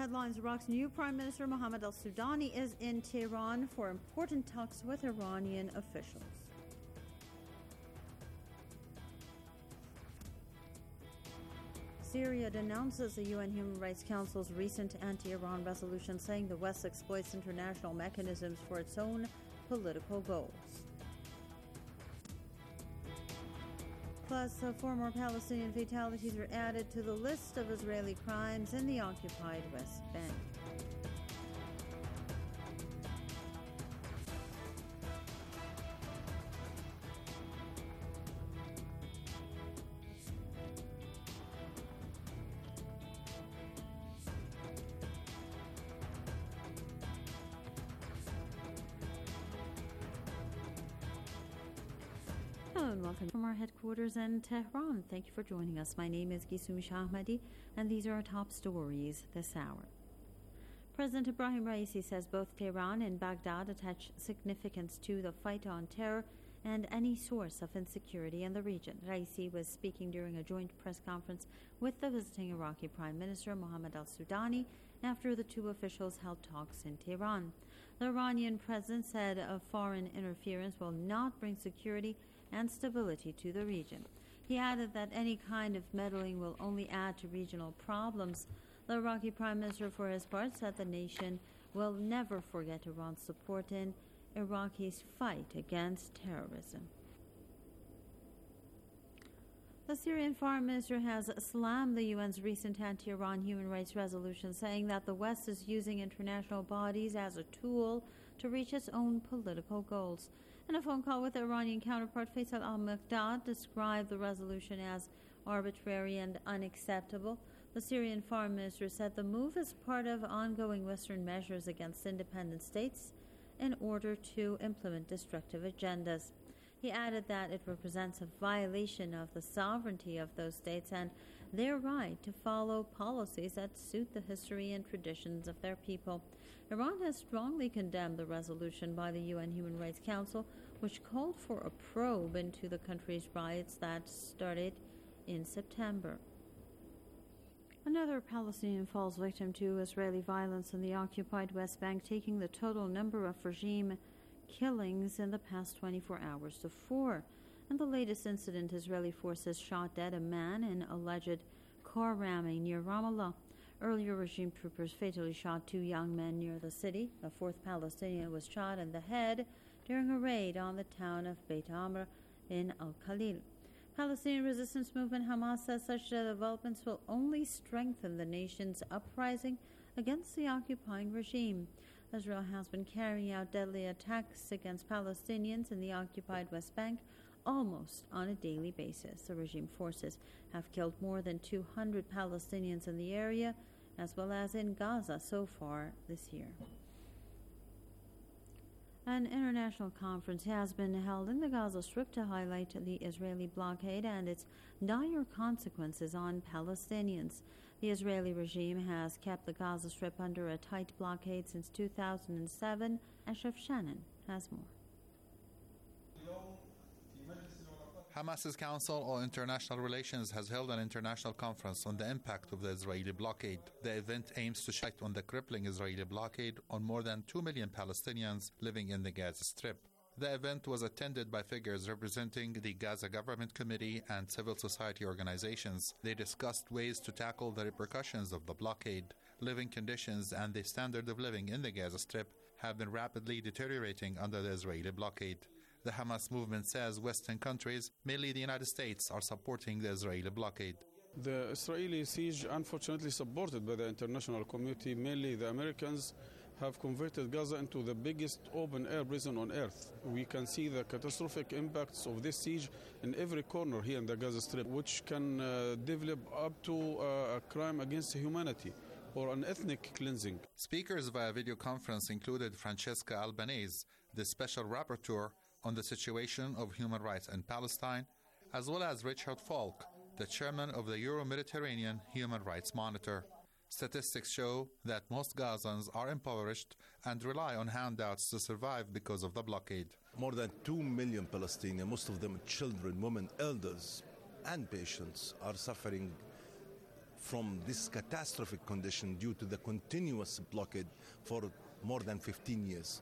headlines. Iraq's new Prime Minister Mohammed al-Sudani is in Tehran for important talks with Iranian officials. Syria denounces the UN Human Rights Council's recent anti-Iran resolution, saying the West exploits international mechanisms for its own political goals. Plus, 4 more Palestinian fatalities were added to the list of Israeli crimes in the occupied West Bank. Hello and welcome from our headquarters in Tehran. Thank you for joining us. My name is Gisumi Shahmadi, and these are our top stories this hour. President Ibrahim Raisi says both Tehran and Baghdad attach significance to the fight on terror and any source of insecurity in the region. Raisi was speaking during a joint press conference with the visiting Iraqi Prime Minister Mohammed al-Sudani after the two officials held talks in Tehran. The Iranian president said foreign interference will not bring security and stability to the region. He added that any kind of meddling will only add to regional problems. The Iraqi Prime Minister, for his part, said the nation will never forget Iran's support in Iraqis' fight against terrorism. The Syrian foreign minister has slammed the UN's recent anti-Iran human rights resolution, saying that the West is using international bodies as a tool to reach its own political goals. In a phone call with the Iranian counterpart, Faisal al-Muqdad described the resolution as arbitrary and unacceptable. The Syrian foreign minister said the move is part of ongoing Western measures against independent states in order to implement destructive agendas. He added that it represents a violation of the sovereignty of those states and their right to follow policies that suit the history and traditions of their people. Iran has strongly condemned the resolution by the UN Human Rights Council, which called for a probe into the country's riots that started in September. Another Palestinian falls victim to Israeli violence in the occupied West Bank, taking the total number of regime killings in the past 24 hours to 4. In the latest incident, Israeli forces shot dead a man in alleged car ramming near Ramallah. Earlier, regime troopers fatally shot 2 young men near the city. A 4th Palestinian was shot in the head during a raid on the town of Beit Amr in Al-Khalil. Palestinian resistance movement Hamas says such developments will only strengthen the nation's uprising against the occupying regime. Israel has been carrying out deadly attacks against Palestinians in the occupied West Bank almost on a daily basis. The regime forces have killed more than 200 Palestinians in the area, as well as in Gaza so far this year. An international conference has been held in the Gaza Strip to highlight the Israeli blockade and its dire consequences on Palestinians. The Israeli regime has kept the Gaza Strip under a tight blockade since 2007. Ashraf Shannon has more. Hamas's Council on International Relations has held an international conference on the impact of the Israeli blockade. The event aims to shed light on the crippling Israeli blockade on more than 2 million Palestinians living in the Gaza Strip. The event was attended by figures representing the Gaza Government Committee and civil society organizations. They discussed ways to tackle the repercussions of the blockade. Living conditions and the standard of living in the Gaza Strip have been rapidly deteriorating under the Israeli blockade. The Hamas movement says Western countries, mainly the United States, are supporting the Israeli blockade. The Israeli siege, unfortunately supported by the international community, mainly the Americans, have converted Gaza into the biggest open-air prison on earth. We can see the catastrophic impacts of this siege in every corner here in the Gaza Strip, which can develop up to a crime against humanity or an ethnic cleansing. Speakers via video conference included Francesca Albanese, the special rapporteur on the situation of human rights in Palestine, as well as Richard Falk, the chairman of the Euro-Mediterranean Human Rights Monitor. Statistics show that most Gazans are impoverished and rely on handouts to survive because of the blockade. More than 2 million Palestinians, most of them children, women, elders, and patients, are suffering from this catastrophic condition due to the continuous blockade for more than 15 years.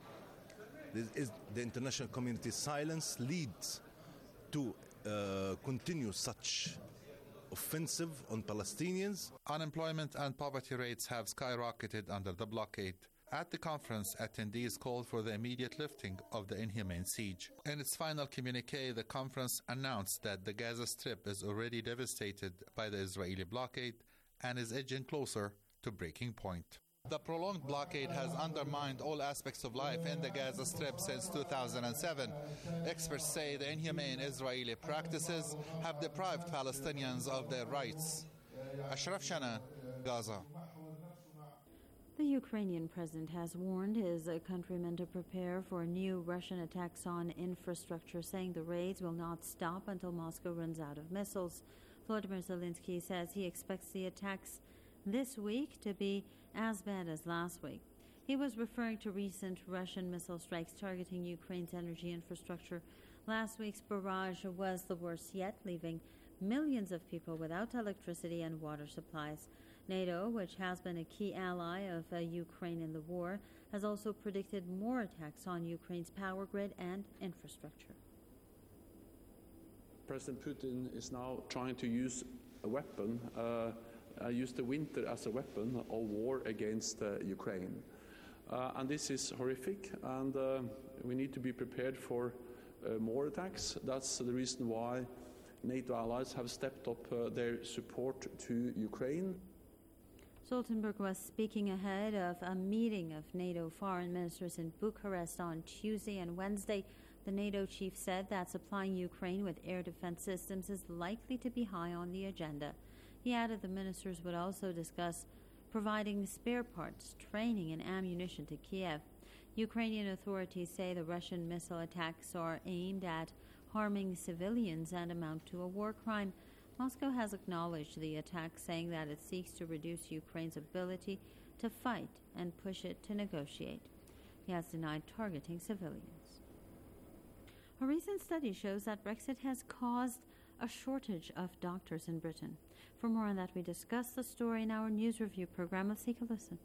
The international community's silence leads to continue such offensive on Palestinians. Unemployment and poverty rates have skyrocketed under the blockade. At the conference, attendees called for the immediate lifting of the inhumane siege. In its final communique, the conference announced that the Gaza Strip is already devastated by the Israeli blockade and is edging closer to breaking point. The prolonged blockade has undermined all aspects of life in the Gaza Strip since 2007. Experts say the inhumane Israeli practices have deprived Palestinians of their rights. Ashraf Shanan, Gaza. The Ukrainian president has warned his countrymen to prepare for new Russian attacks on infrastructure, saying the raids will not stop until Moscow runs out of missiles. Volodymyr Zelensky says he expects the attacks this week to be as bad as last week. He was referring to recent Russian missile strikes targeting Ukraine's energy infrastructure. Last week's barrage was the worst yet, leaving millions of people without electricity and water supplies. NATO, which has been a key ally of Ukraine in the war, has also predicted more attacks on Ukraine's power grid and infrastructure. President Putin is now trying to use a weapon, use the winter as a weapon of war against Ukraine. And this is horrific, and we need to be prepared for more attacks. That's the reason why NATO allies have stepped up their support to Ukraine. Stoltenberg was speaking ahead of a meeting of NATO foreign ministers in Bucharest on Tuesday and Wednesday. The NATO chief said that supplying Ukraine with air defense systems is likely to be high on the agenda. He added the ministers would also discuss providing spare parts, training, and ammunition to Kiev. Ukrainian authorities say the Russian missile attacks are aimed at harming civilians and amount to a war crime. Moscow has acknowledged the attack, saying that it seeks to reduce Ukraine's ability to fight and push it to negotiate. He has denied targeting civilians. A recent study shows that Brexit has caused a shortage of doctors in Britain. For more on that, we discuss the story in our news review program. Let's take a listen.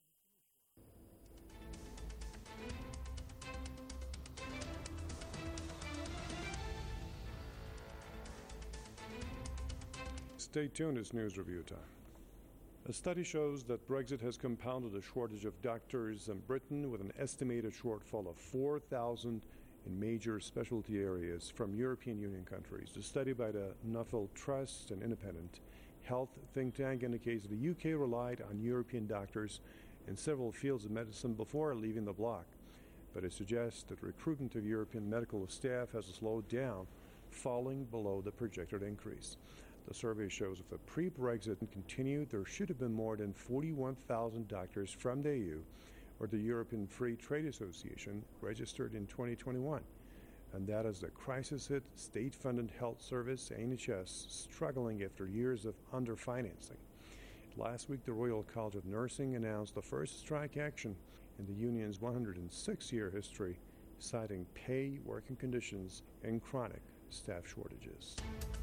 Stay tuned, it's news review time. A study shows that Brexit has compounded a shortage of doctors in Britain, with an estimated shortfall of 4,000 in major specialty areas from European Union countries. The study by the Nuffield Trust, an independent health think tank, indicates that the UK relied on European doctors in several fields of medicine before leaving the bloc, but it suggests that recruitment of European medical staff has slowed down, falling below the projected increase. The survey shows if the pre-Brexit continued, there should have been more than 41,000 doctors from the EU or the European Free Trade Association registered in 2021. And that is the crisis-hit state-funded health service, NHS, struggling after years of underfinancing. Last week, the Royal College of Nursing announced the first strike action in the union's 106-year history, citing pay, working conditions, and chronic staff shortages.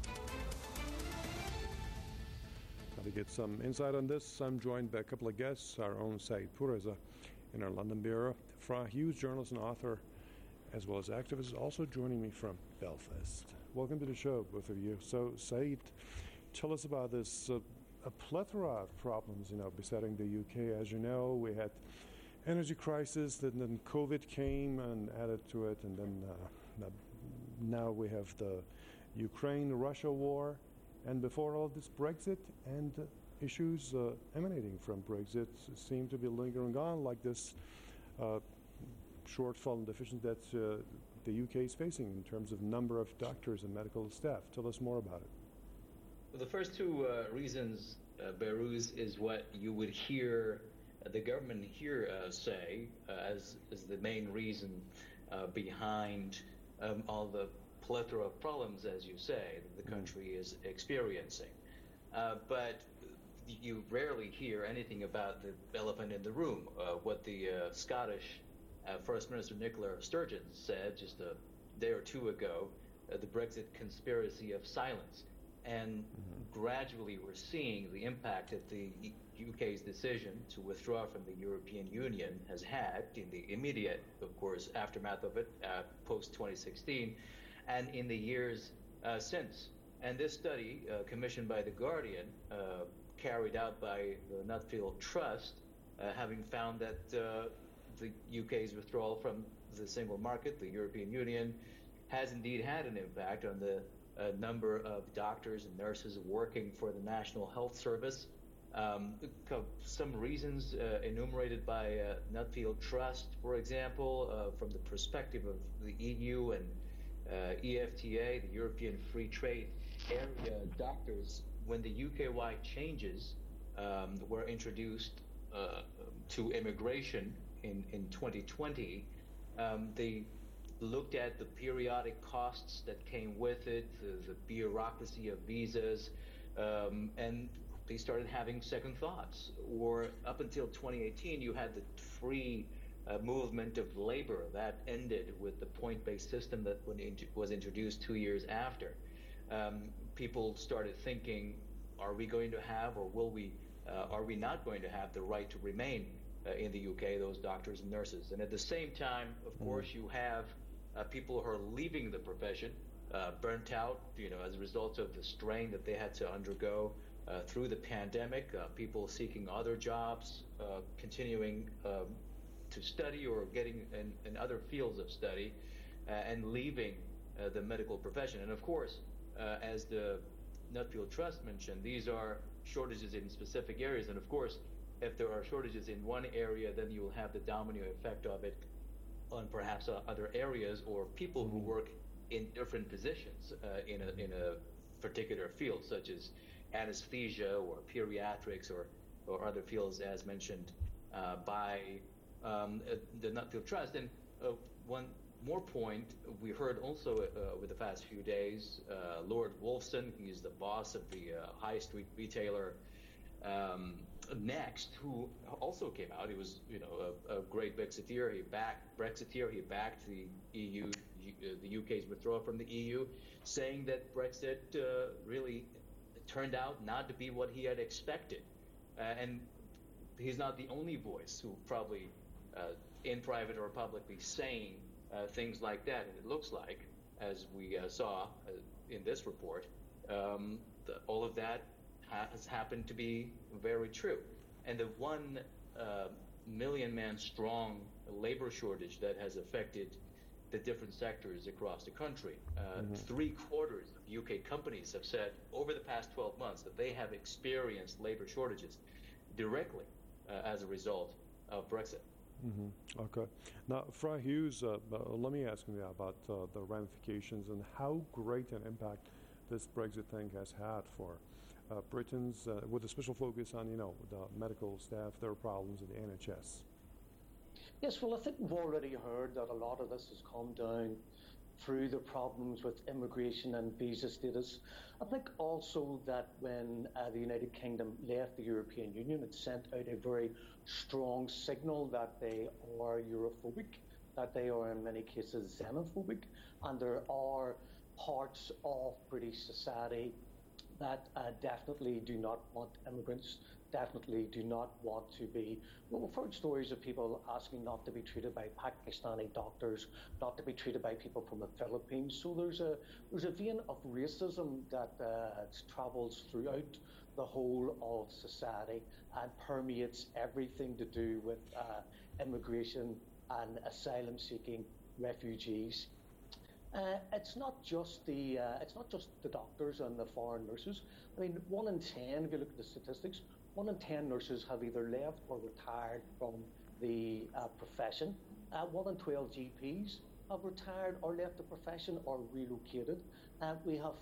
Now, to get some insight on this, I'm joined by a couple of guests, our own Saeed Pourreza in our London bureau, Fra Hughes, journalist and author, as well as activist, also joining me from Belfast. Welcome to the show, both of you. So, Saeed, tell us about this a plethora of problems, besetting the UK. As you know, we had energy crisis, and then COVID came and added to it, and then now we have the Ukraine-Russia war, and before all this, Brexit, and issues emanating from Brexit seem to be lingering on, like this shortfall and deficiency that the UK is facing in terms of number of doctors and medical staff. Tell us more about it. Well, the first two reasons, Behrooz, is what you would hear the government here say as the main reason behind all the plethora of problems, as you say, that the country is experiencing. But you rarely hear anything about the elephant in the room, what the Scottish First Minister Nicola Sturgeon said just a day or two ago, the Brexit conspiracy of silence. and gradually we're seeing the impact that the UK's decision to withdraw from the European Union has had in the immediate, of course, aftermath of it, post-2016, and in the years since. And this study, commissioned by The Guardian, carried out by the Nuffield Trust, having found that the UK's withdrawal from the single market, the European Union, has indeed had an impact on the number of doctors and nurses working for the National Health Service. Some reasons enumerated by Nuffield Trust, for example, from the perspective of the EU and EFTA, the European Free Trade Area doctors, when the UK-wide changes were introduced to immigration in 2020, they looked at the periodic costs that came with it, the bureaucracy of visas, and they started having second thoughts. Or up until 2018, you had the free movement of labor that ended with the point-based system that was introduced 2 years after. People started thinking, are we going to have, or are we not going to have the right to remain in the UK, those doctors and nurses? And at the same time, of course, you have people who are leaving the profession, burnt out, as a result of the strain that they had to undergo through the pandemic, people seeking other jobs, continuing to study or getting in other fields of study, and leaving the medical profession. And of course, as the Nuffield Trust mentioned, these are shortages in specific areas. And of course, if there are shortages in one area, then you will have the domino effect of it on perhaps other areas, or people who work in different positions in a particular field, such as anesthesia or pediatrics or other fields, as mentioned by the Nuffield Trust. And one more point, we heard also over the past few days, Lord Wolfson, he's the boss of the high street retailer Next, who also came out. He was, a great Brexiteer. He backed the EU, the UK's withdrawal from the EU, saying that Brexit really turned out not to be what he had expected. And he's not the only voice who probably, in private or publicly, saying things like that. And it looks like, as we saw in this report, all of that has happened to be very true. And the 1 million man strong labor shortage that has affected the different sectors across the country. 3/4 of UK companies have said over the past 12 months that they have experienced labor shortages directly as a result of Brexit. Okay. Now, Fra Hughes, let me ask you about the ramifications and how great an impact this Brexit thing has had for Britons, with a special focus on, the medical staff, their problems in the NHS. Yes, well, I think we've already heard that a lot of this has come down through the problems with immigration and visa status. I think also that when the United Kingdom left the European Union, it sent out a very strong signal that they are Europhobic, that they are in many cases xenophobic, and there are parts of British society that definitely do not want immigrants, definitely do not want to be. Well, we've heard stories of people asking not to be treated by Pakistani doctors, not to be treated by people from the Philippines. So there's a vein of racism that travels throughout the whole of society and permeates everything to do with immigration and asylum-seeking refugees. It's not just the doctors and the foreign nurses. I mean, 1 in 10, if you look at the statistics, 1 in 10 nurses have either left or retired from the profession. 1 in 12 GPs have retired or left the profession or relocated. We have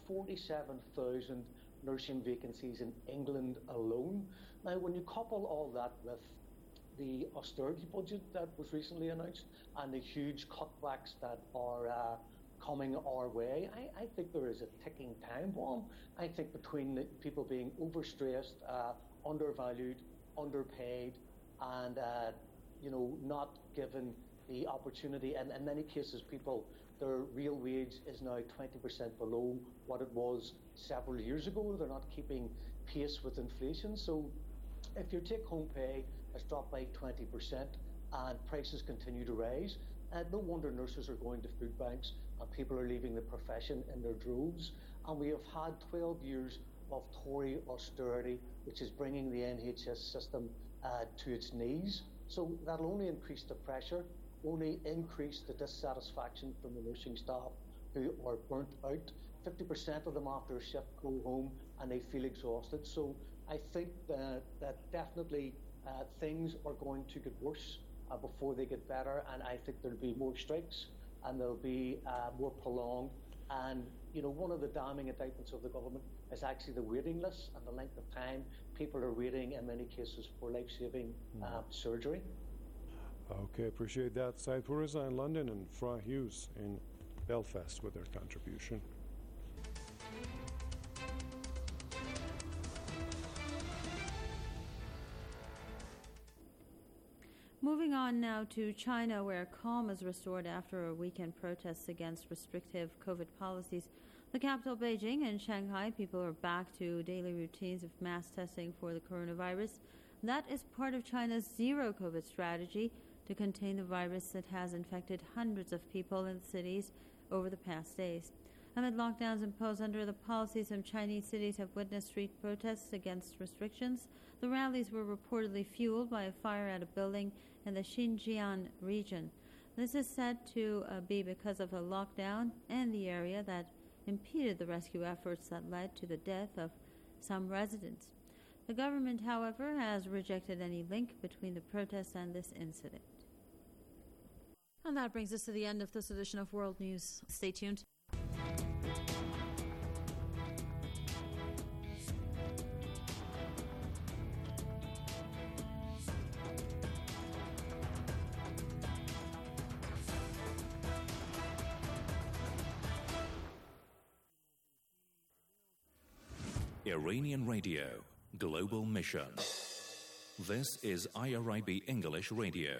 47,000 nursing vacancies in England alone. Now, when you couple all that with the austerity budget that was recently announced and the huge cutbacks that are coming our way, I think there is a ticking time bomb. I think between the people being overstressed, undervalued, underpaid, and not given the opportunity, and in many cases people Their real wage is now 20% below what it was several years ago. They're not keeping pace with inflation. So if your take-home pay has dropped by 20% and prices continue to rise, no wonder nurses are going to food banks and people are leaving the profession in their droves. And we have had 12 years of Tory austerity, which is bringing the NHS system to its knees. So that'll only increase the pressure, only increase the dissatisfaction from the nursing staff who are burnt out. 50% of them after a shift go home and they feel exhausted. So I think that definitely things are going to get worse before they get better, and I think there'll be more strikes and they'll be more prolonged. And you know, one of the damning indictments of the government is actually the waiting list and the length of time people are waiting in many cases for life-saving surgery. Okay, appreciate that. Said Puriza in London and Fra Hughes in Belfast with their contribution. Moving on now to China, where calm is restored after a weekend protests against restrictive COVID policies. The capital, Beijing, and Shanghai, people are back to daily routines of mass testing for the coronavirus. That is part of China's zero COVID strategy to contain the virus that has infected hundreds of people in cities over the past days. Amid lockdowns imposed under the policy, some Chinese cities have witnessed street protests against restrictions. The rallies were reportedly fueled by a fire at a building in the Xinjiang region. This is said to be because of a lockdown in the area that impeded the rescue efforts that led to the death of some residents. The government, however, has rejected any link between the protests and this incident. And that brings us to the end of this edition of World News. Stay tuned. Iranian Radio, Global Mission. This is IRIB English Radio.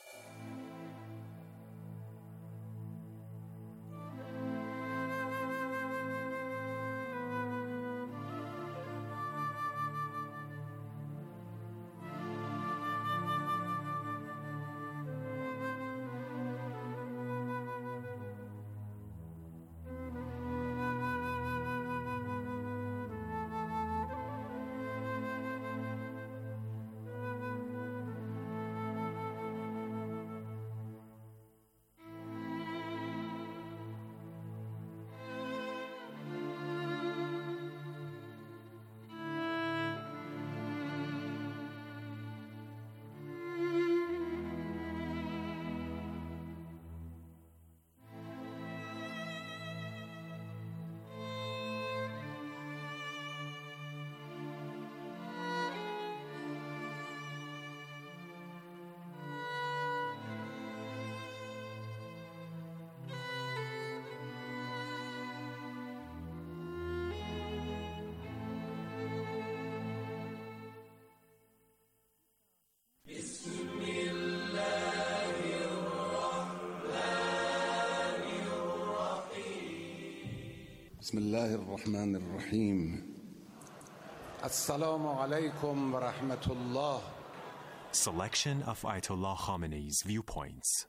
بسم الله الرحمن الرحيم السلام عليكم ورحمة الله. Selection of Ayatollah Khamenei's viewpoints.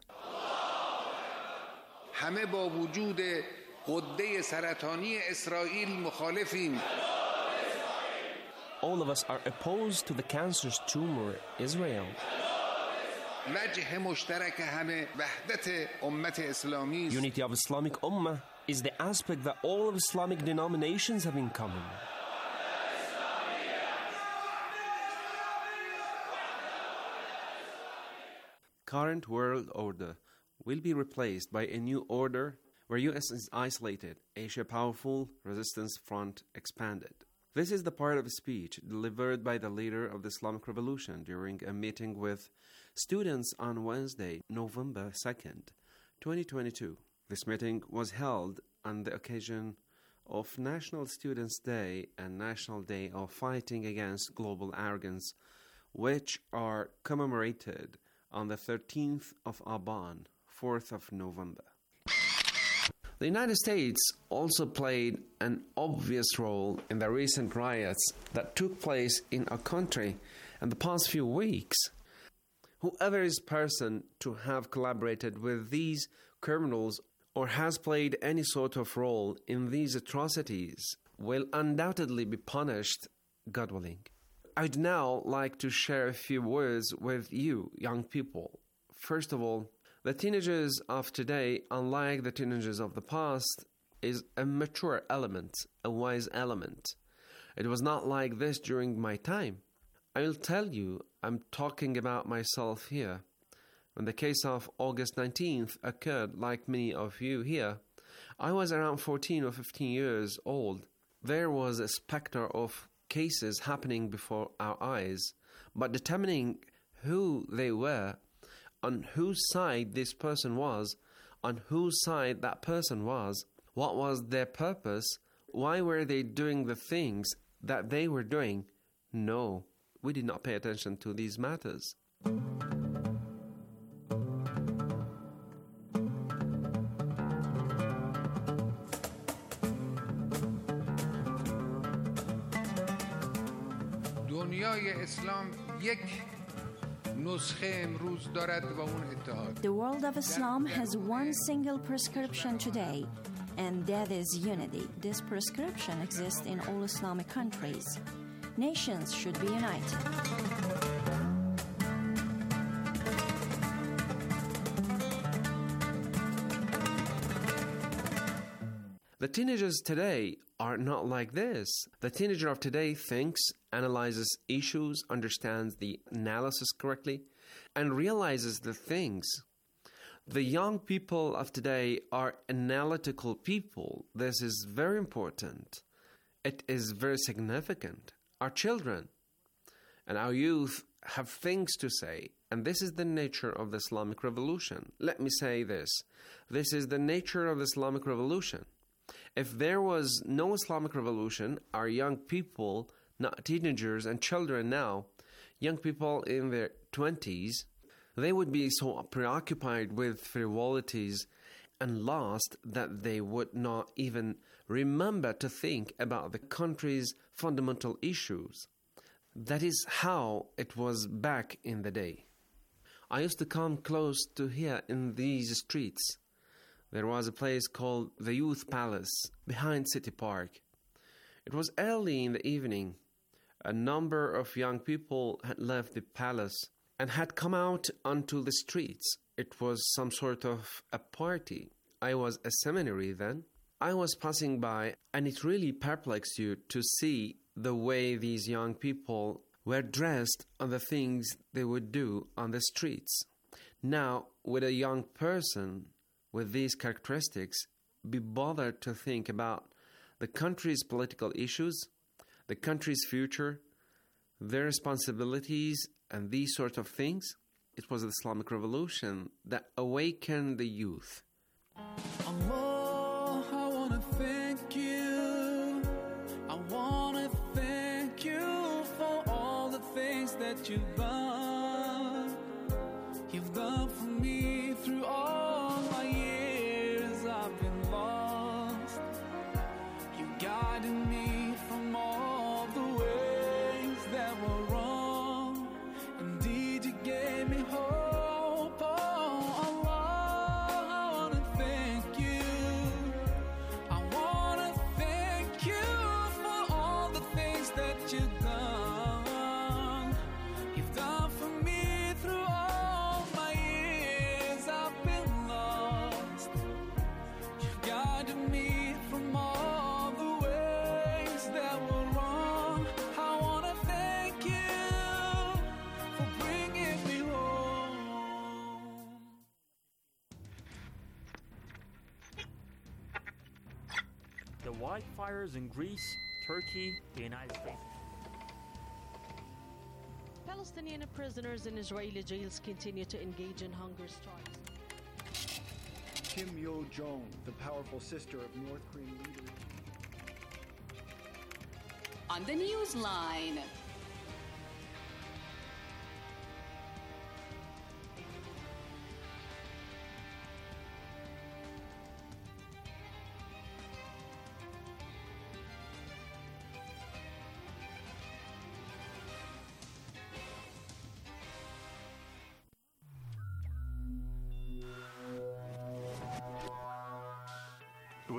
همه با وجود غده سرطانی اسرائیل مخالفیم. All of us are opposed to the cancerous tumor Israel. وجه مشترک همه وحدت امت اسلامی است. Unity of Islamic Ummah is the aspect that all of Islamic denominations have in common. Current world order will be replaced by a new order where US is isolated, Asia powerful, resistance front expanded. This is the part of a speech delivered by the leader of the Islamic Revolution during a meeting with students on Wednesday, November 2nd, 2022. This meeting was held on the occasion of National Students' Day and National Day of Fighting Against Global Arrogance, which are commemorated on the 13th of Aban, 4th of November. The United States also played an obvious role in the recent riots that took place in our country in the past few weeks. Whoever is person to have collaborated with these criminals or has played any sort of role in these atrocities will undoubtedly be punished, God willing. I'd now like to share a few words with you, young people. First of all, the teenagers of today, unlike the teenagers of the past, is a mature element, a wise element. It was not like this during my time. I will tell you, I'm talking about myself here. When the case of August 19th occurred, like many of you here, I was around 14 or 15 years old. There was a specter of cases happening before our eyes, but determining who they were, on whose side this person was, on whose side that person was, what was their purpose, why were they doing the things that they were doing? No, we did not pay attention to these matters. دنیای اسلام یک نسخه امروز دارد و اون اتحاد. The world of Islam has one single prescription today, and that is unity. This prescription exists in all Islamic countries. Nations should be united. The teenagers today are not like this. The teenager of today thinks, analyzes issues, understands the analysis correctly, and realizes the things. The young people of today are analytical people. This is very important. It is very significant. Our children and our youth have things to say, and this is the nature of the Islamic Revolution. Let me say this. This is the nature of the Islamic Revolution. If there was no Islamic Revolution, our young people, not teenagers and children now, young people in their 20s, they would be so preoccupied with frivolities and lost that they would not even remember to think about the country's fundamental issues. That is how it was back in the day. I used to come close to here in these streets. There was a place called the Youth Palace behind City Park. It was early in the evening. A number of young people had left the palace and had come out onto the streets. It was some sort of a party. I was a seminary then. I was passing by, and it really perplexed you to see the way these young people were dressed on the things they would do on the streets. Now, would a young person with these characteristics be bothered to think about the country's political issues, the country's future, their responsibilities, and these sort of things? It was the Islamic Revolution that awakened the youth. Allah, I want to thank you. I want to thank you for all the things that you've done. You've done for me through all my years I've been lost. You guided me from all the ways that were wrong. Indeed, you gave me hope. Oh, Allah, I want to thank you. I want to thank you for all the things that you've done. You've done for me through all my years I've been lost. You've guided me from all the ways that were wrong. I want to thank you for bringing me home. The wildfires in Greece, Turkey, the United States. Palestinian prisoners in Israeli jails continue to engage in hunger strikes. Kim Yo-jong, the powerful sister of North Korean leader. On the Newsline.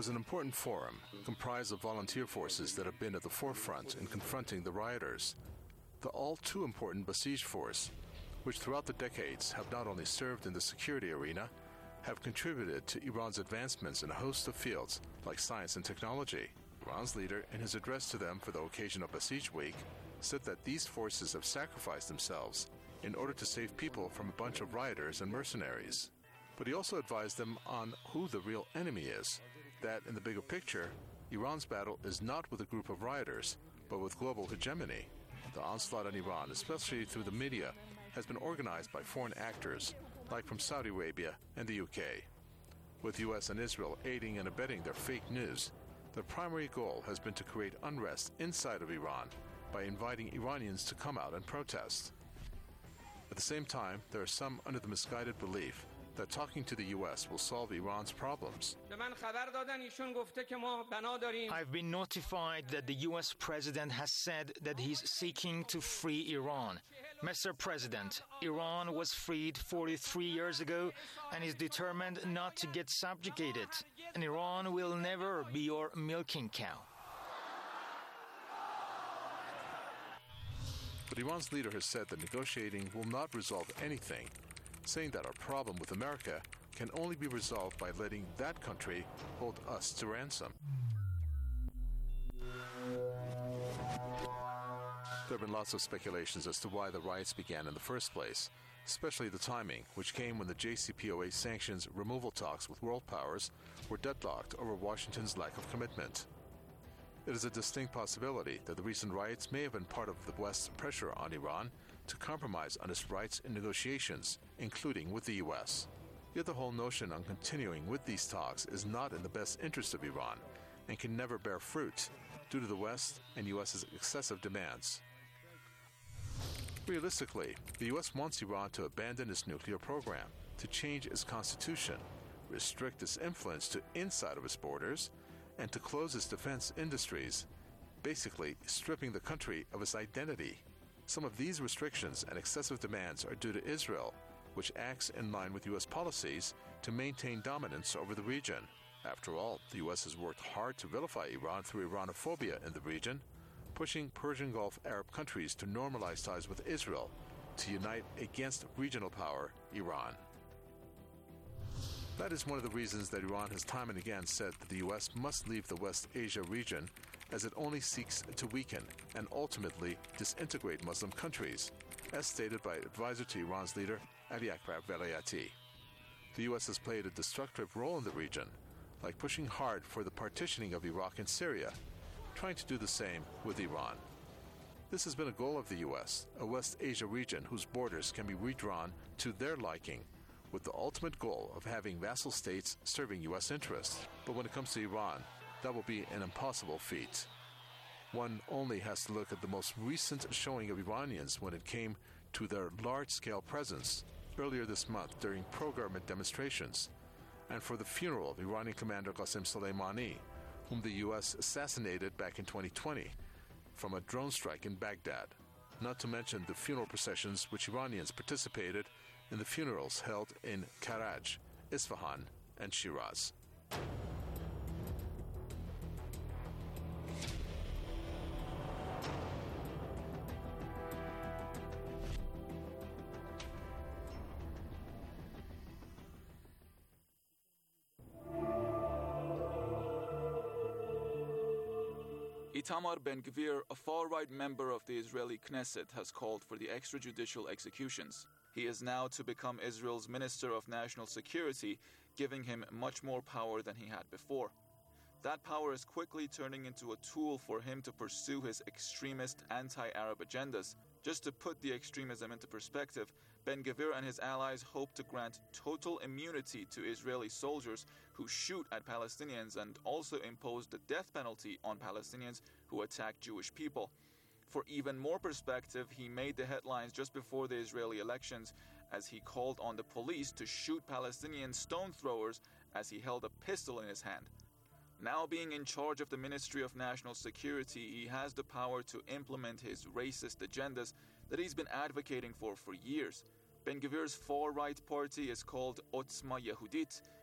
was an important forum comprised of volunteer forces that have been at the forefront in confronting the rioters. The all too important Basij force, which throughout the decades have not only served in the security arena, have contributed to Iran's advancements in a host of fields like science and technology. Iran's leader, in his address to them for the occasion of Basij Week, said that these forces have sacrificed themselves in order to save people from a bunch of rioters and mercenaries. But he also advised them on who the real enemy is, that in the bigger picture, Iran's battle is not with a group of rioters, but with global hegemony. The onslaught on Iran, especially through the media, has been organized by foreign actors, like from Saudi Arabia and the UK. With US and Israel aiding and abetting their fake news, their primary goal has been to create unrest inside of Iran by inviting Iranians to come out and protest. At the same time, there are some under the misguided belief that talking to the US will solve Iran's problems. I've been notified that the US president has said that he's seeking to free Iran. Mr. President, Iran was freed 43 years ago and is determined not to get subjugated, and Iran will never be your milking cow. But Iran's leader has said that negotiating will not resolve anything, saying that our problem with America can only be resolved by letting that country hold us to ransom. There have been lots of speculations as to why the riots began in the first place, especially the timing, which came when the JCPOA sanctions removal talks with world powers were deadlocked over Washington's lack of commitment. It is a distinct possibility that the recent riots may have been part of the West's pressure on Iran to compromise on its rights in negotiations, including with the U.S. Yet the whole notion on continuing with these talks is not in the best interest of Iran and can never bear fruit due to the West and U.S.'s excessive demands. Realistically, the U.S. wants Iran to abandon its nuclear program, to change its constitution, restrict its influence to inside of its borders, and to close its defense industries, basically stripping the country of its identity. Some of these restrictions and excessive demands are due to Israel, which acts in line with U.S. policies to maintain dominance over the region. After all, the U.S. has worked hard to vilify Iran through Iranophobia in the region, pushing Persian Gulf Arab countries to normalize ties with Israel, to unite against regional power, Iran. That is one of the reasons that Iran has time and again said that the U.S. must leave the West Asia region, as it only seeks to weaken and ultimately disintegrate Muslim countries, as stated by advisor to Iran's leader, Ali Akbar Velayati. The U.S. has played a destructive role in the region, like pushing hard for the partitioning of Iraq and Syria, trying to do the same with Iran. This has been a goal of the U.S., a West Asia region whose borders can be redrawn to their liking, with the ultimate goal of having vassal states serving U.S. interests. But when it comes to Iran, that will be an impossible feat. One only has to look at the most recent showing of Iranians when it came to their large-scale presence earlier this month during pro-government demonstrations, and for the funeral of Iranian commander Qasem Soleimani, whom the U.S. assassinated back in 2020 from a drone strike in Baghdad, not to mention the funeral processions which Iranians participated in the funerals held in Karaj, Isfahan, and Shiraz. Itamar Ben-Gvir, a far-right member of the Israeli Knesset, has called for the extrajudicial executions. He is now to become Israel's Minister of National Security, giving him much more power than he had before. That power is quickly turning into a tool for him to pursue his extremist anti-Arab agendas. Just to put the extremism into perspective, Ben-Gvir and his allies hope to grant total immunity to Israeli soldiers who shoot at Palestinians and also impose the death penalty on Palestinians who attack Jewish people. For even more perspective, he made the headlines just before the Israeli elections as he called on the police to shoot Palestinian stone throwers as he held a pistol in his hand. Now being in charge of the Ministry of National Security, he has the power to implement his racist agendas that he's been advocating for years. Ben-Gvir's far-right party is called Otzma Yehudit,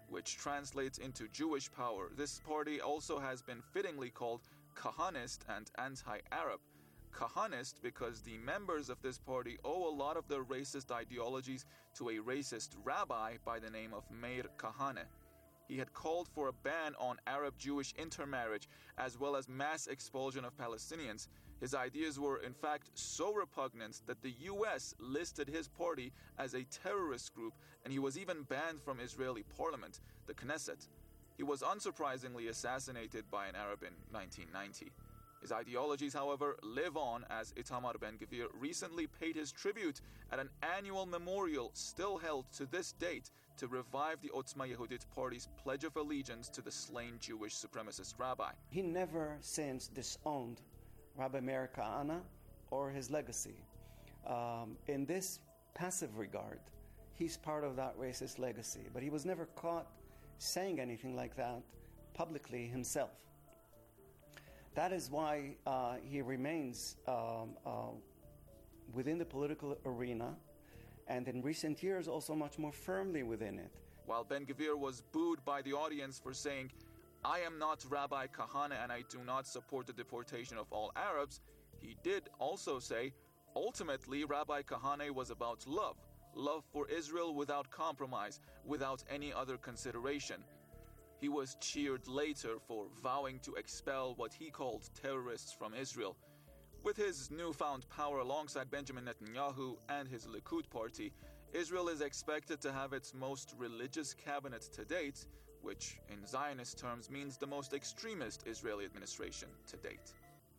which translates into Jewish power. This party also has been fittingly called Kahanist and anti-Arab. Kahanist because the members of this party owe a lot of their racist ideologies to a racist rabbi by the name of Meir Kahane. He had called for a ban on Arab-Jewish intermarriage as well as mass expulsion of Palestinians. His ideas were in fact so repugnant that the US listed his party as a terrorist group, and he was even banned from Israeli parliament, the Knesset. He was unsurprisingly assassinated by an Arab in 1990. His ideologies, however, live on, as Itamar Ben-Gvir recently paid his tribute at an annual memorial still held to this date to revive the Otzma Yehudit party's pledge of allegiance to the slain Jewish supremacist rabbi. He never since disowned Rabbi Meir Kahane or his legacy. In this passive regard, he's part of that racist legacy, but he was never caught saying anything like that publicly himself. That is why he remains within the political arena, and in recent years also much more firmly within it. While Ben-Gvir was booed by the audience for saying, "I am not Rabbi Kahane and I do not support the deportation of all Arabs," he did also say, ultimately Rabbi Kahane was about love for Israel without compromise, without any other consideration. He was cheered later for vowing to expel what he called terrorists from Israel. With his newfound power alongside Benjamin Netanyahu and his Likud party, Israel is expected to have its most religious cabinet to date, which in Zionist terms means the most extremist Israeli administration to date.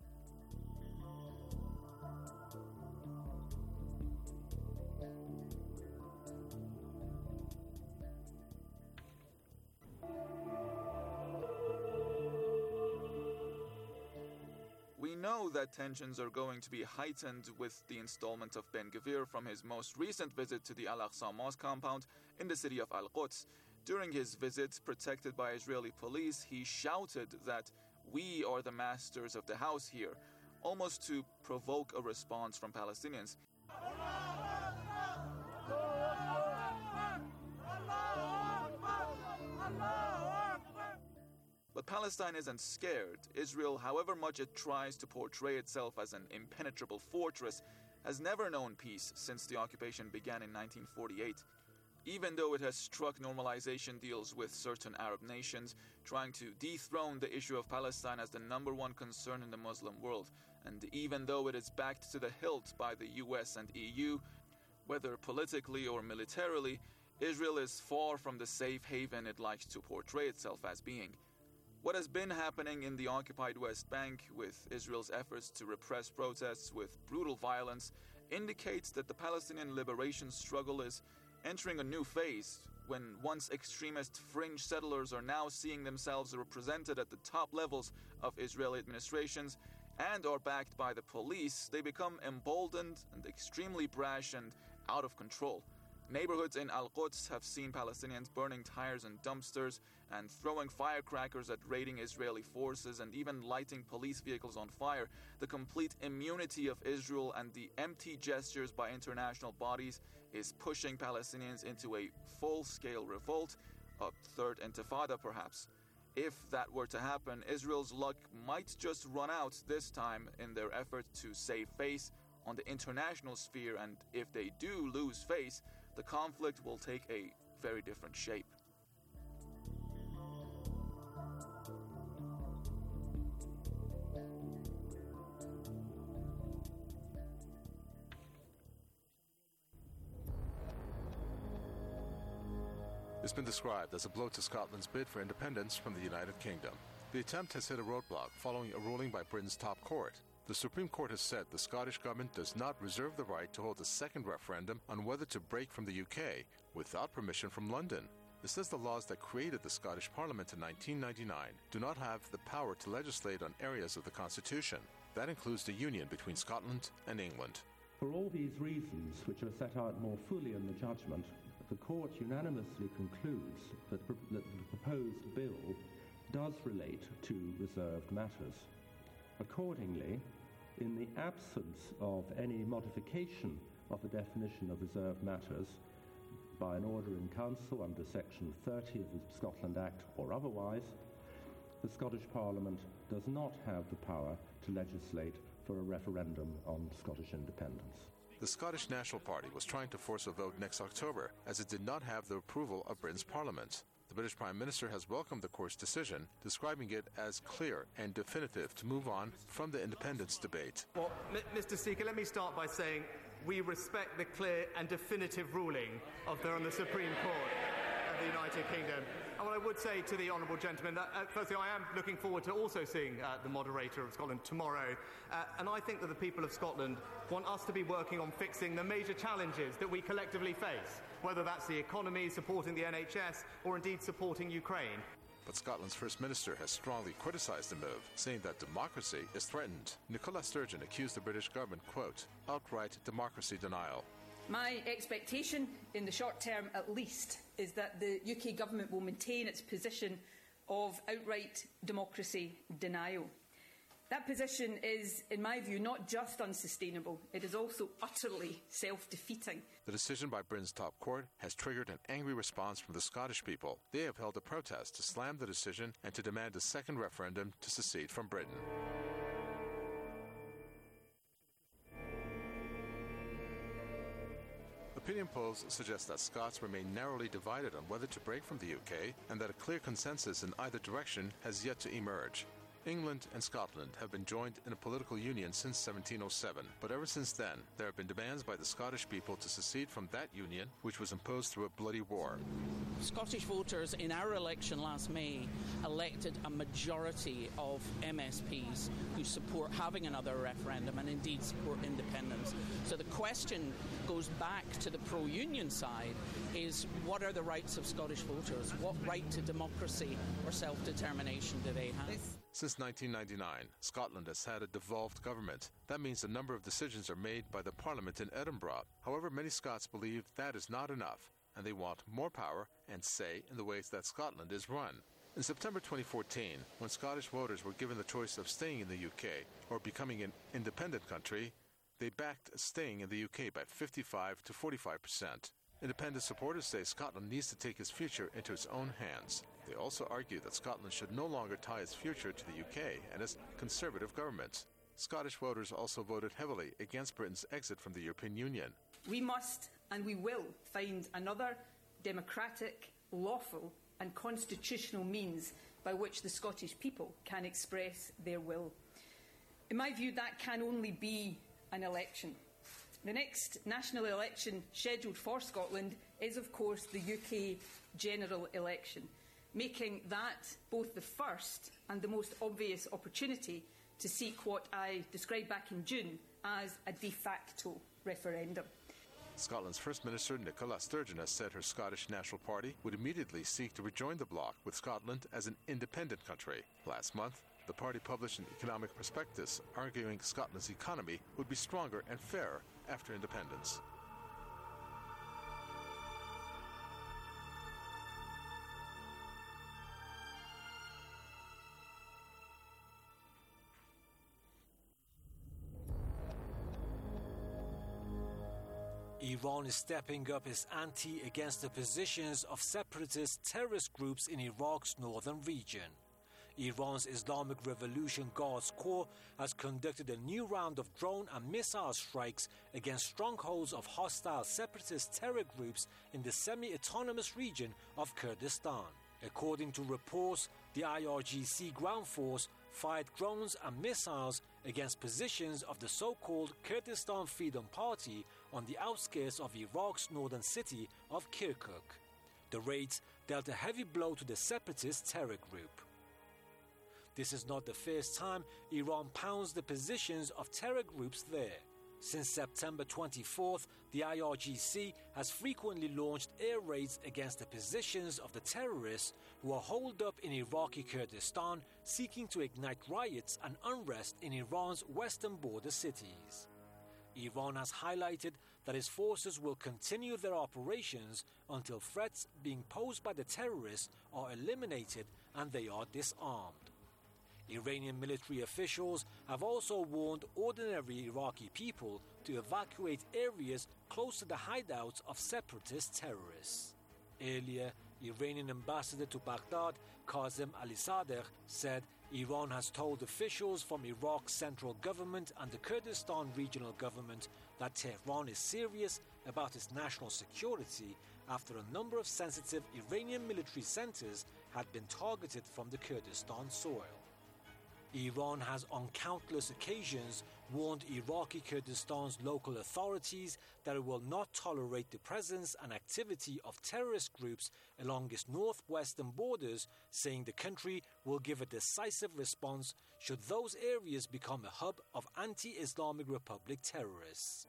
We know that tensions are going to be heightened with the installment of Ben-Gvir from his most recent visit to the Al-Aqsa Mosque compound in the city of Al-Quds. During his visit, protected by Israeli police, he shouted that we are the masters of the house here, almost to provoke a response from Palestinians. But Palestine isn't scared. Israel, however much it tries to portray itself as an impenetrable fortress, has never known peace since the occupation began in 1948. Even though it has struck normalization deals with certain Arab nations, trying to dethrone the issue of Palestine as the number one concern in the Muslim world, and even though it is backed to the hilt by the US and EU, whether politically or militarily, Israel is far from the safe haven it likes to portray itself as being. What has been happening in the occupied West Bank, with Israel's efforts to repress protests with brutal violence, indicates that the Palestinian liberation struggle is entering a new phase, when once extremist fringe settlers are now seeing themselves represented at the top levels of Israeli administrations and are backed by the police. They become emboldened and extremely brash and out of control. Neighborhoods in Al-Quds have seen Palestinians burning tires and dumpsters and throwing firecrackers at raiding Israeli forces and even lighting police vehicles on fire. The complete immunity of Israel and the empty gestures by international bodies is pushing Palestinians into a full-scale revolt, a third intifada perhaps. If that were to happen, Israel's luck might just run out this time in their effort to save face on the international sphere, and if they do lose face, the conflict will take a very different shape. It's been described as a blow to Scotland's bid for independence from the United Kingdom. The attempt has hit a roadblock following a ruling by Britain's top court. The Supreme Court has said the Scottish government does not reserve the right to hold a second referendum on whether to break from the UK without permission from London. It says the laws that created the Scottish Parliament in 1999 do not have the power to legislate on areas of the Constitution. That includes the union between Scotland and England. For all these reasons, which are set out more fully in the judgment, the Court unanimously concludes that the proposed bill does relate to reserved matters. Accordingly, in the absence of any modification of the definition of reserved matters, by an order in council under Section 30 of the Scotland Act or otherwise, the Scottish Parliament does not have the power to legislate for a referendum on Scottish independence. The Scottish National Party was trying to force a vote next October, as it did not have the approval of Britain's Parliament. The British Prime Minister has welcomed the court's decision, describing it as clear and definitive to move on from the independence debate. Well, Mr. Speaker, let me start by saying we respect the clear and definitive ruling of the Supreme Court of the United Kingdom. And what I would say to the honourable gentleman, firstly, I am looking forward to also seeing the moderator of Scotland tomorrow. And I think that the people of Scotland want us to be working on fixing the major challenges that we collectively face, whether that's the economy, supporting the NHS, or indeed supporting Ukraine. But Scotland's First Minister has strongly criticised the move, saying that democracy is threatened. Nicola Sturgeon accused the British government, quote, outright democracy denial. My expectation, in the short term at least, is that the UK government will maintain its position of outright democracy denial. That position is, in my view, not just unsustainable, it is also utterly self-defeating. The decision by Britain's top court has triggered an angry response from the Scottish people. They have held a protest to slam the decision and to demand a second referendum to secede from Britain. Opinion polls suggest that Scots remain narrowly divided on whether to break from the UK, and that a clear consensus in either direction has yet to emerge. England and Scotland have been joined in a political union since 1707, but ever since then, there have been demands by the Scottish people to secede from that union, which was imposed through a bloody war. Scottish voters in our election last May elected a majority of MSPs who support having another referendum and indeed support independence. So the question goes back to the pro-union side, is what are the rights of Scottish voters? What right to democracy or self-determination do they have? Since 1999, Scotland has had a devolved government. That means a number of decisions are made by the Parliament in Edinburgh. However, many Scots believe that is not enough, and they want more power and say in the ways that Scotland is run. In September 2014, when Scottish voters were given the choice of staying in the UK or becoming an independent country, they backed staying in the UK by 55 to 45%. Independent supporters say Scotland needs to take its future into its own hands. They also argue that Scotland should no longer tie its future to the UK and its conservative government. Scottish voters also voted heavily against Britain's exit from the European Union. We must and we will find another democratic, lawful and constitutional means by which the Scottish people can express their will. In my view, that can only be an election. The next national election scheduled for Scotland is, of course, the UK general election, making that both the first and the most obvious opportunity to seek what I described back in June as a de facto referendum. Scotland's First Minister Nicola Sturgeon has said her Scottish National Party would immediately seek to rejoin the bloc with Scotland as an independent country. Last month, the party published an economic prospectus arguing Scotland's economy would be stronger and fairer after independence. Iran is stepping up its ante against the positions of separatist terrorist groups in Iraq's northern region. Iran's Islamic Revolution Guards Corps has conducted a new round of drone and missile strikes against strongholds of hostile separatist terror groups in the semi-autonomous region of Kurdistan. According to reports, the IRGC ground force fired drones and missiles against positions of the so-called Kurdistan Freedom Party on the outskirts of Iraq's northern city of Kirkuk. The raids dealt a heavy blow to the separatist terror group. This is not the first time Iran pounds the positions of terror groups there. Since September 24th, the IRGC has frequently launched air raids against the positions of the terrorists who are holed up in Iraqi Kurdistan, seeking to ignite riots and unrest in Iran's western border cities. Iran has highlighted that its forces will continue their operations until threats being posed by the terrorists are eliminated and they are disarmed. Iranian military officials have also warned ordinary Iraqi people to evacuate areas close to the hideouts of separatist terrorists. Earlier, Iranian ambassador to Baghdad, Kazem Ali-Sadegh, said Iran has told officials from Iraq's central government and the Kurdistan regional government that Tehran is serious about its national security after a number of sensitive Iranian military centers had been targeted from the Kurdistan soil. Iran has on countless occasions warned Iraqi Kurdistan's local authorities that it will not tolerate the presence and activity of terrorist groups along its northwestern borders, saying the country will give a decisive response should those areas become a hub of anti-Islamic Republic terrorists.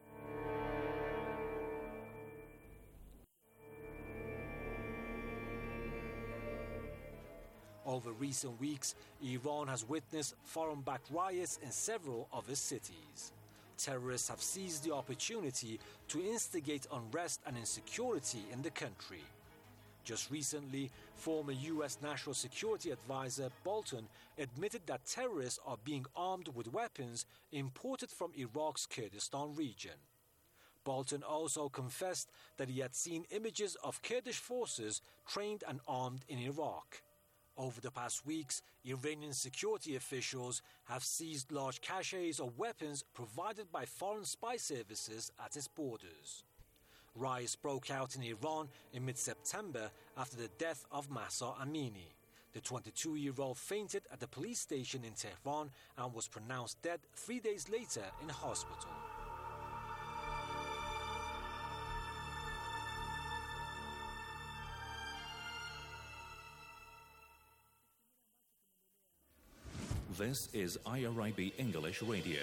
Over recent weeks, Iran has witnessed foreign-backed riots in several of its cities. Terrorists have seized the opportunity to instigate unrest and insecurity in the country. Just recently, former U.S. National Security Advisor Bolton admitted that terrorists are being armed with weapons imported from Iraq's Kurdistan region. Bolton also confessed that he had seen images of Kurdish forces trained and armed in Iraq. Over the past weeks, Iranian security officials have seized large caches of weapons provided by foreign spy services at its borders. Riots broke out in Iran in mid-September after the death of Mahsa Amini. The 22-year-old fainted at the police station in Tehran and was pronounced dead 3 days later in hospital. This is IRIB English Radio.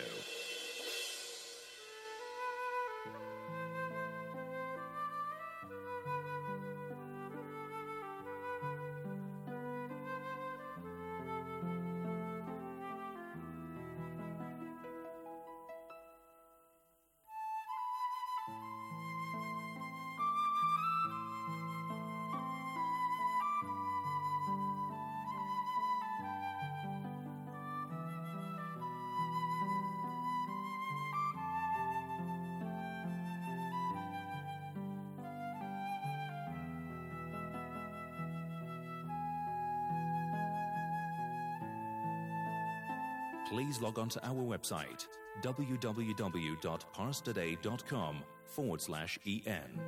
Please log on to our website, www.parstoday.com/en.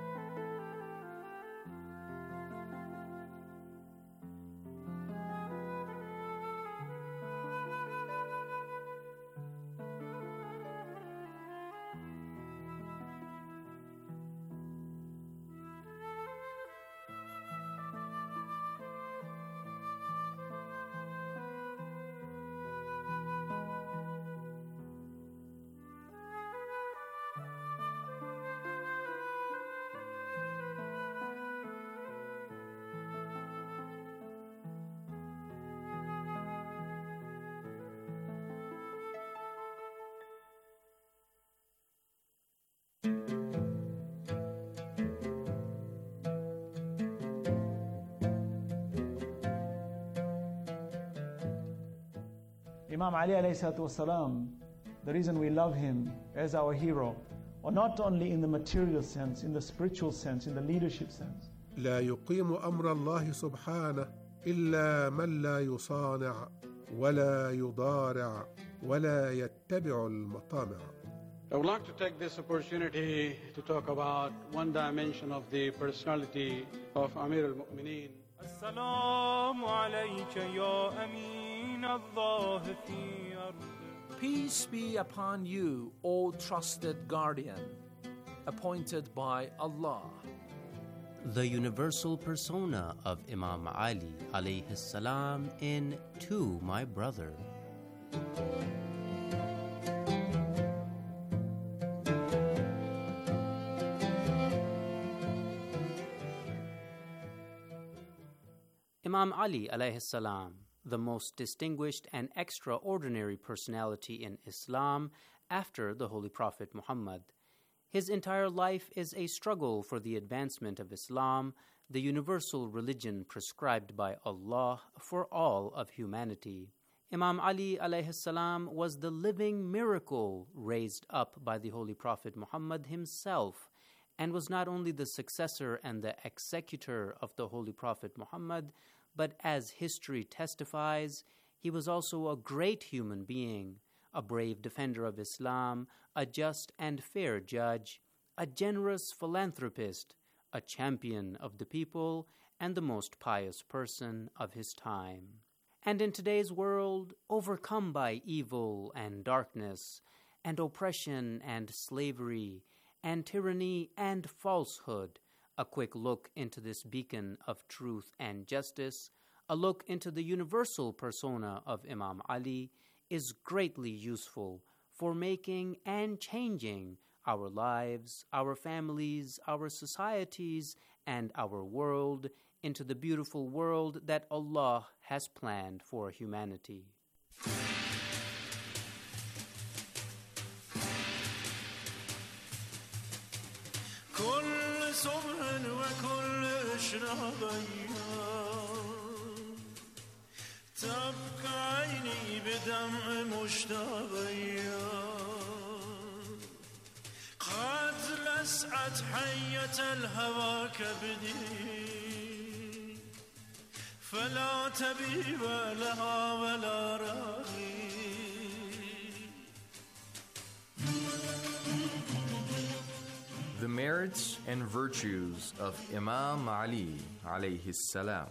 Imam Ali alayhi salatu wasalam, the reason we love him as our hero, or not only in the material sense, in the spiritual sense, in the leadership sense. لا يقيم أمر الله سبحانه إلا من لا يصانع ولا يضارع ولا يتبع المطامع. I would like to take this opportunity to talk about one dimension of the personality of Amir al-Mu'mineen. Assalamu alayka ya Amin Allah fi ardi. Peace be upon you, O trusted guardian, appointed by Allah. The universal persona of Imam Ali alayhi salam in To My Brother. Imam Ali alayhi salam, the most distinguished and extraordinary personality in Islam after the Holy Prophet Muhammad. His entire life is a struggle for the advancement of Islam, the universal religion prescribed by Allah for all of humanity. Imam Ali alayhi salam was the living miracle raised up by the Holy Prophet Muhammad himself, and was not only the successor and the executor of the Holy Prophet Muhammad, but as history testifies, he was also a great human being, a brave defender of Islam, a just and fair judge, a generous philanthropist, a champion of the people, and the most pious person of his time. And in today's world, overcome by evil and darkness, and oppression and slavery, and tyranny and falsehood, a quick look into this beacon of truth and justice, a look into the universal persona of Imam Ali, is greatly useful for making and changing our lives, our families, our societies, and our world into the beautiful world that Allah has planned for humanity. كل صبح وكل إشراق تبقى عيني بدمع مشتاق قد لسعت حية الهوى كبدي فلا طبيب لها ولا راقي. The merits and virtues of Imam Ali alayhi salam.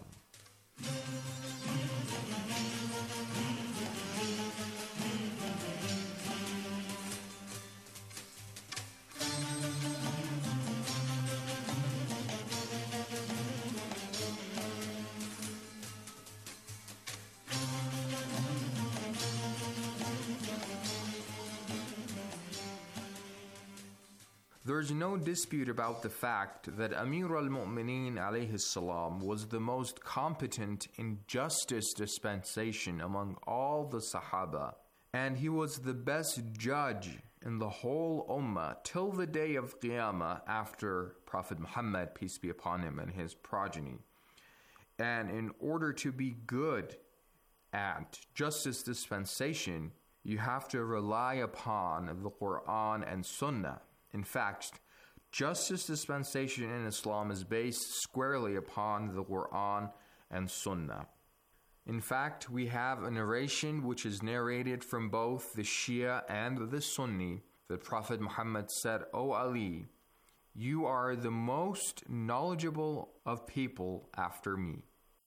There is no dispute about the fact that Amir al-Mu'mineen alayhi salam was the most competent in justice dispensation among all the Sahaba, and he was the best judge in the whole Ummah till the day of Qiyamah after Prophet Muhammad, peace be upon him, and his progeny. And in order to be good at justice dispensation, you have to rely upon the Quran and Sunnah. In fact, justice dispensation in Islam is based squarely upon the Quran and Sunnah. In fact, we have a narration which is narrated from both the Shia and the Sunni that Prophet Muhammad said, "O Ali, you are the most knowledgeable of people after me."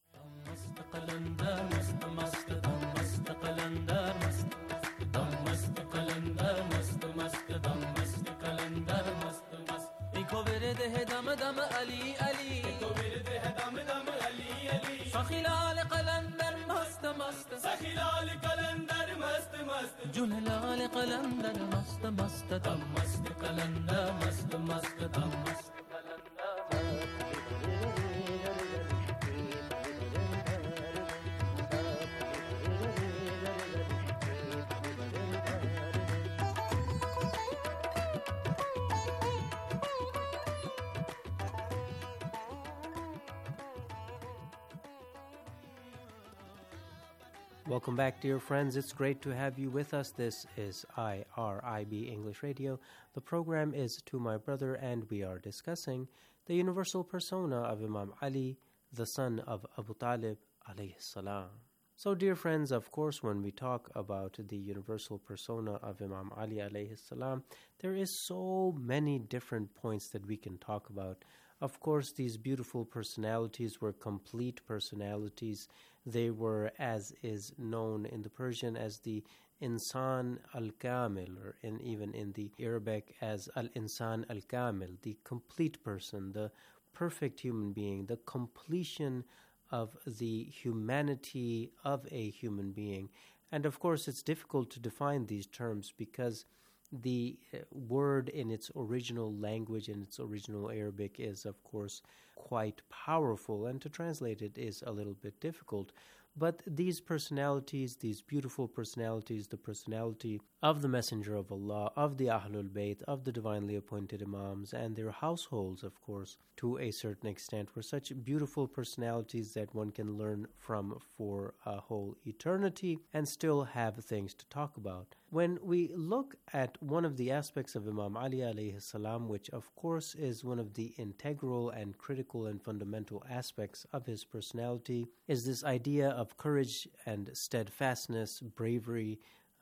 Welcome back, dear friends. It's great to have you with us. This is IRIB English Radio. The program is To My Brother, and we are discussing the universal persona of Imam Ali, the son of Abu Talib, alayhi salam. So, dear friends, of course, when we talk about the universal persona of Imam Ali, alayhi salam, there is so many different points that we can talk about. Of course, these beautiful personalities were complete personalities. They were, as is known in the Persian, as the Insan al-Kamil, or even in the Arabic as al-Insan al-Kamil, the complete person, the perfect human being, the completion of the humanity of a human being. And of course, it's difficult to define these terms because the word in its original language, in its original Arabic, is of course quite powerful, and to translate it is a little bit difficult. But these personalities, these beautiful personalities, the personality of the Messenger of Allah, of the Ahlul Bayt, of the divinely appointed Imams, and their households, of course, to a certain extent, were such beautiful personalities that one can learn from for a whole eternity and still have things to talk about. When we look at one of the aspects of Imam Ali alayhi salam, which of course is one of the integral and critical and fundamental aspects of his personality, is this idea of courage and steadfastness, bravery,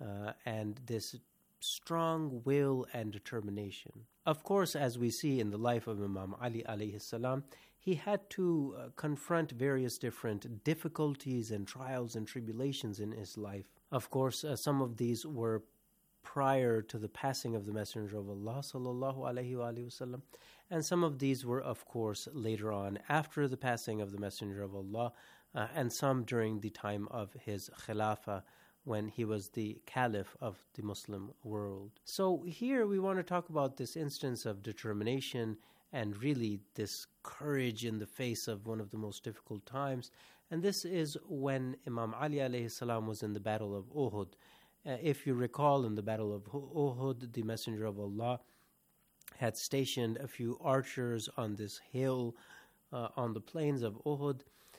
and this strong will and determination. Of course, as we see in the life of Imam Ali alayhi salam, he had to confront various different difficulties and trials and tribulations in his life. Of course, some of these were prior to the passing of the Messenger of Allah sallallahu alaihi wasallam, and some of these were, of course, later on after the passing of the Messenger of Allah, and some during the time of his Khilafah, when he was the Caliph of the Muslim world. So here we want to talk about this instance of determination and really this courage in the face of one of the most difficult times. And this is when Imam Ali alayhi salam was in the Battle of Uhud. If you recall, in the Battle of Uhud, the Messenger of Allah had stationed a few archers on this hill on the plains of Uhud,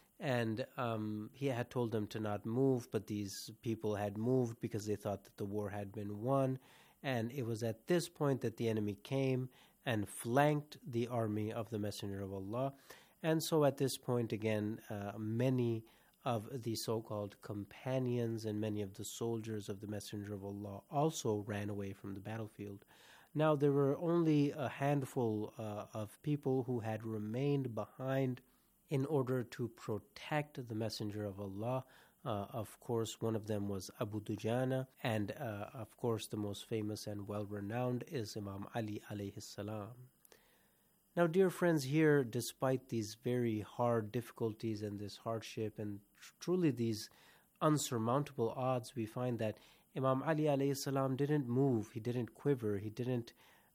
and he had told them to not move, but these people had moved because they thought that the war had been won. And it was at this point that the enemy came and flanked the army of the Messenger of Allah. And so at this point, again, many of the so-called companions and many of the soldiers of the Messenger of Allah also ran away from the battlefield. Now, there were only a handful of people who had remained behind in order to protect the Messenger of Allah. Of course, one of them was Abu Dujana, and of course, the most famous and well-renowned is Imam Ali alayhi salam. Now, dear friends, here, despite these very hard difficulties and this hardship and truly these unsurmountable odds, we find that Imam Ali alayhi salam didn't move, he didn't quiver, you didn't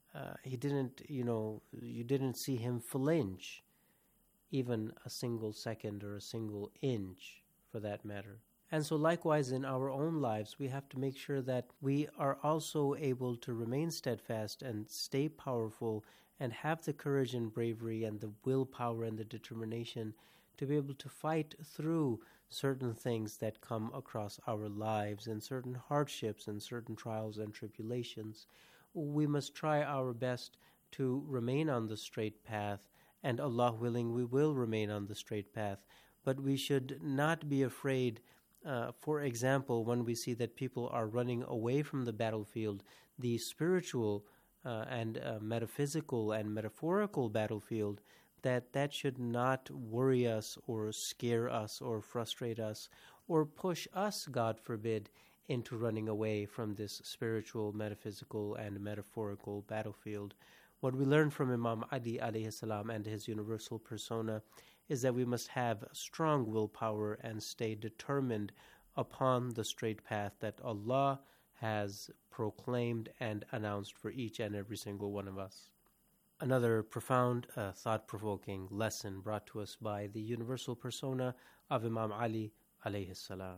see him flinch, even a single second or a single inch for that matter. And so likewise in our own lives, we have to make sure that we are also able to remain steadfast and stay powerful and have the courage and bravery and the willpower and the determination to be able to fight through certain things that come across our lives and certain hardships and certain trials and tribulations. We must try our best to remain on the straight path, and Allah willing, we will remain on the straight path. But we should not be afraid, for example, when we see that people are running away from the battlefield, the spiritual and metaphysical and metaphorical battlefield, that should not worry us or scare us or frustrate us or push us, God forbid, into running away from this spiritual, metaphysical, and metaphorical battlefield. What we learn from Imam Ali alayhi salam and his universal persona is that we must have strong willpower and stay determined upon the straight path that Allah has proclaimed and announced for each and every single one of us. Another profound, thought-provoking lesson brought to us by the universal persona of Imam Ali alayhi salam.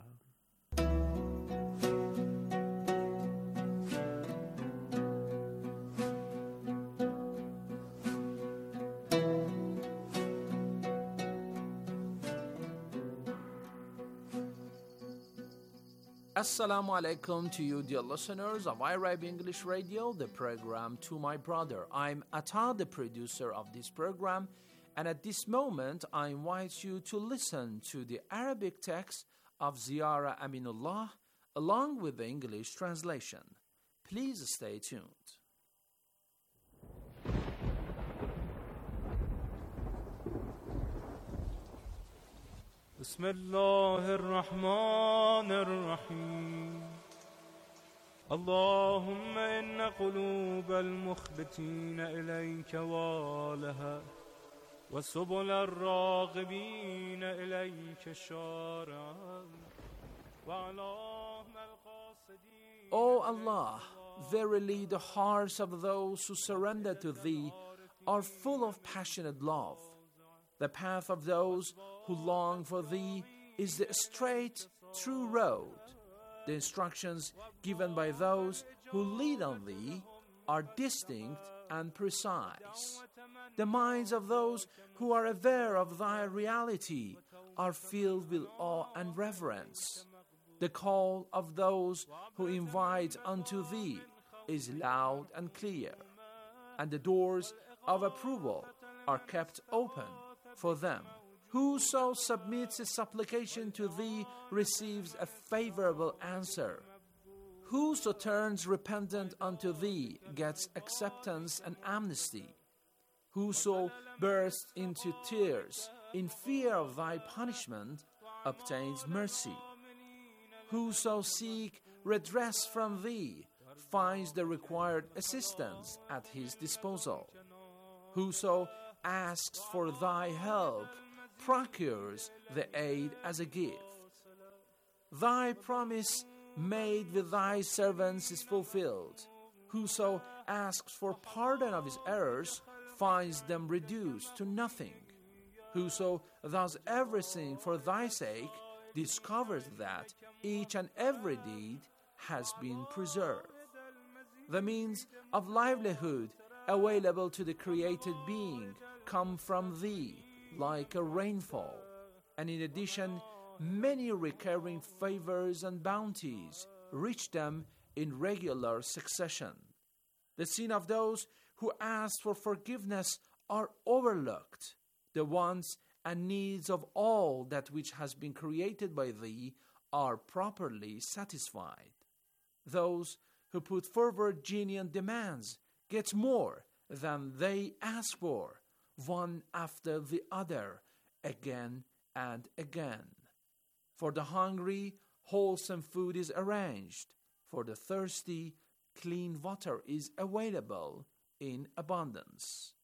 Assalamu alaikum to you, dear listeners of iRib English Radio, the program To My Brother. I'm Atta, the producer of this program, and at this moment I invite you to listen to the Arabic text of Ziyara Aminullah along with the English translation. Please stay tuned. بسم الله الرحمن الرحيم اللهم إن قلوب المخبتين إليك والها وسبل الراغبين إليك شارعا وعلام القاصدين. O Allah, verily the hearts of those who surrender to Thee are full of passionate love. The path of those who long for Thee is the straight, true road. The instructions given by those who lead on thee are distinct and precise. The minds of those who are aware of thy reality are filled with awe and reverence. The call of those who invite unto thee is loud and clear, and the doors of approval are kept open for them. Whoso submits a supplication to thee receives a favorable answer. Whoso turns repentant unto thee gets acceptance and amnesty. Whoso bursts into tears in fear of thy punishment obtains mercy. Whoso seek redress from thee finds the required assistance at his disposal. Whoso asks for thy help procures the aid as a gift. Thy promise made with thy servants is fulfilled. Whoso asks for pardon of his errors finds them reduced to nothing. Whoso does everything for thy sake discovers that each and every deed has been preserved. The means of livelihood available to the created being come from thee like a rainfall, and in addition many recurring favors and bounties reach them in regular succession. The sin of those who ask for forgiveness are overlooked. The wants and needs of all that which has been created by thee are properly satisfied. Those who put forward genuine demands get more than they ask for, one after the other, again and again. For the hungry, wholesome food is arranged. For the thirsty, clean water is available in abundance.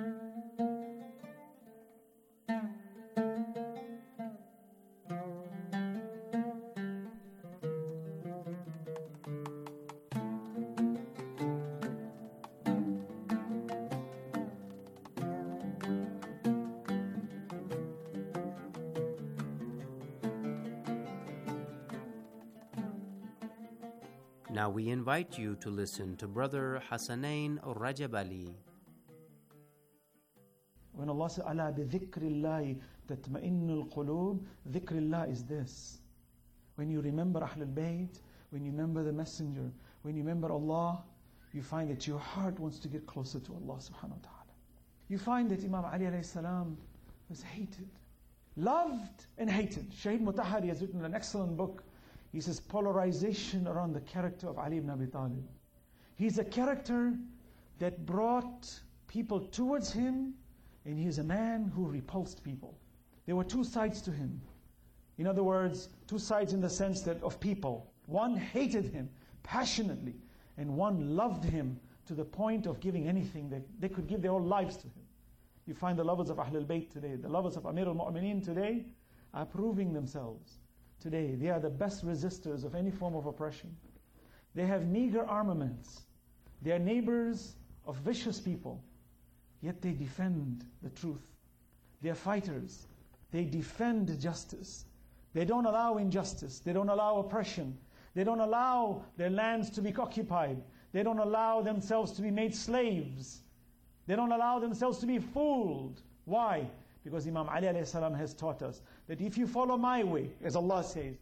Now we invite you to listen to Brother Hassanain Rajab Ali. When Allah says, "Ala bi dhikrillahi tatma'innul qulub," dhikrillah is this. When you remember Ahlul Bayt, when you remember the Messenger, when you remember Allah, you find that your heart wants to get closer to Allah subhanahu wa ta'ala. You find that Imam Ali alayhi salam was hated, loved and hated. Shaheed Mutahari has written an excellent book. He says, polarization around the character of Ali ibn Abi Talib. He's a character that brought people towards him, and he's a man who repulsed people. There were two sides to him. In other words, two sides in the sense that of people. One hated him passionately, and one loved him to the point of giving anything. They could give their whole lives to him. You find the lovers of Ahlul Bayt today, the lovers of Amir al-Mu'mineen today, are proving themselves. Today, they are the best resistors of any form of oppression. They have meager armaments. They are neighbors of vicious people. Yet they defend the truth. They are fighters. They defend justice. They don't allow injustice. They don't allow oppression. They don't allow their lands to be occupied. They don't allow themselves to be made slaves. They don't allow themselves to be fooled. Why? Because Imam Ali alayhi salam has taught us that if you follow my way, as Allah says,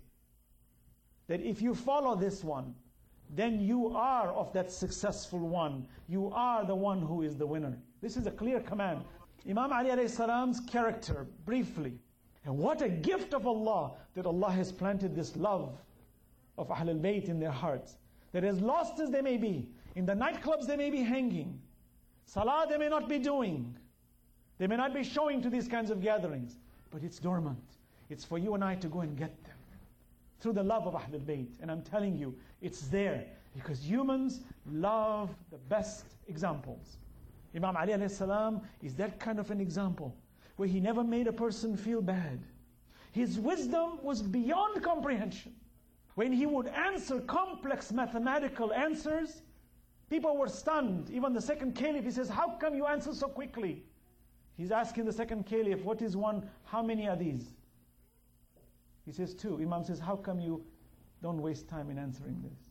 that if you follow this one, then you are of that successful one. You are the one who is the winner. This is a clear command. Imam Ali alayhi salam's character, briefly. And what a gift of Allah that Allah has planted this love of Ahlul Bayt in their hearts. That as lost as they may be, in the nightclubs they may be hanging, salah they may not be doing, they may not be showing to these kinds of gatherings, but it's dormant. It's for you and I to go and get them through the love of Ahlul Bayt. And I'm telling you, it's there because humans love the best examples. Imam Ali alayhi salam is that kind of an example where he never made a person feel bad. His wisdom was beyond comprehension. When he would answer complex mathematical answers, people were stunned. Even the second caliph, he says, "How come you answer so quickly?" He's asking the second caliph, "What is one? How many are these?" He says 2. Imam says, how come you don't waste time in answering this?